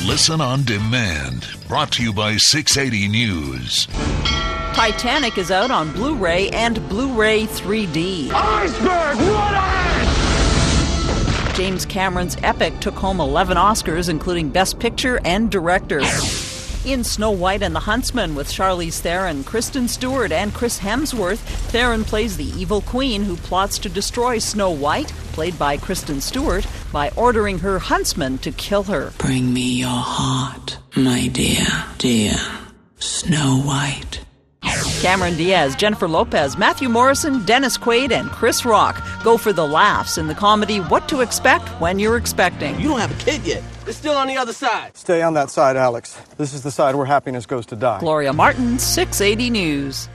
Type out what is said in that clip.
Listen on demand. Brought to you by 680 News. Titanic is out on Blu-ray and Blu-ray 3D. Iceberg, what ahead? James Cameron's epic took home 11 Oscars, including Best Picture and Director. In Snow White and the Huntsman with Charlize Theron, Kristen Stewart, and Chris Hemsworth, Theron plays the evil queen who plots to destroy Snow White, played by Kristen Stewart, by ordering her huntsman to kill her. Bring me your heart, my dear, dear Snow White. Cameron Diaz, Jennifer Lopez, Matthew Morrison, Dennis Quaid, and Chris Rock go for the laughs in the comedy What to Expect When You're Expecting. You don't have a kid yet. It's still on the other side. Stay on that side, Alex. This is the side where happiness goes to die. Gloria Martin, 680 News.